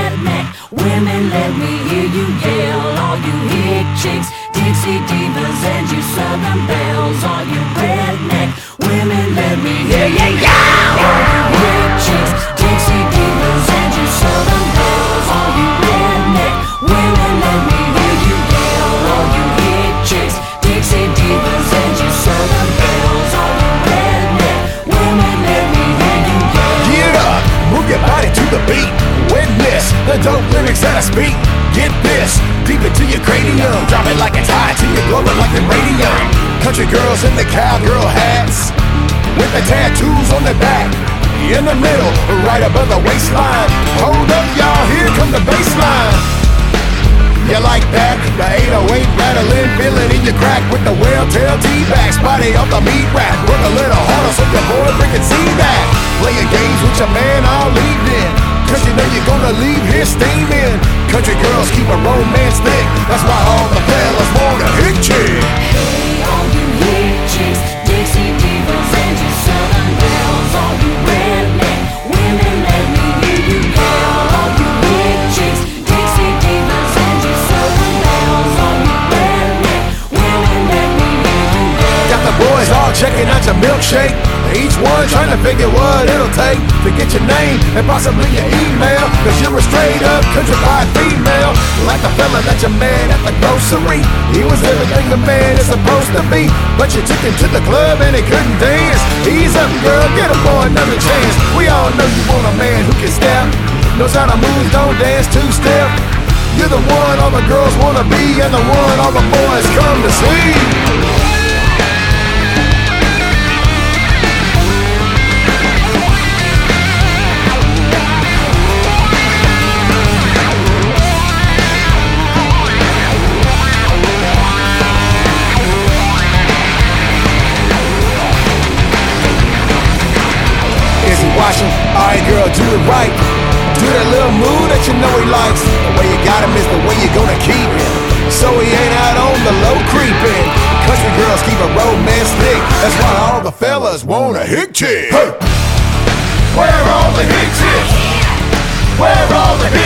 redneck women, let me hear you yell. All you hick chicks, Dixie divas, and you Southern belles. All you redneck women, let me hear you yell. All you hick chicks, Dixie divas, and you Southern belles. All you redneck women, let me hear you yell. All you hick chicks, Dixie divas, and you Southern belles. All you redneck women, let me hear you yell. Get up, move your body to the beat. Witness the dope lyrics that I speak. Get this, deep into your cranium. Drop it like it's hot till you're glowing like the radium. Country girls in the cowgirl hats, with the tattoos on their back. In the middle, right above the waistline. Hold up, y'all, here come the bassline. You like that? The 808 rattling, feeling in your crack with the whale-tail T-backs. Body off the meat rack. Work a little harder so your boy can see that. Playing games with your man, I'll leave in, cause you know you're gonna leave here steaming. Country girls keep a romance thick, that's why all the fellas want a hick chick. Hey, all you hick chicks, Dixie divas, and you Southern belles. All you redneck women, let me hear you yell. All you hick chicks, Dixie divas, and you Southern belles. All you redneck women, let me hear you yell. Got the boys all checking out your milkshake, each one trying to figure what it'll take to get your name and possibly your email, cause you're a straight up countrified female. Like the fella that you met at the grocery, he was everything a man is supposed to be, but you took him to the club and he couldn't dance. Ease up, girl, get him for another chance. We all know you want a man who can step, knows how to move, don't dance two-step. You're the one all the girls wanna be, and the one all the boys come to see. Watching, alright girl, do it right. Do that little move that you know he likes. The way you got him is the way you're gonna keep him, so he ain't out on the low creeping. Country girls keep a romance thick, that's why all the fellas want a hick chick. Hey! Where are all the hick chicks? Where are all the hick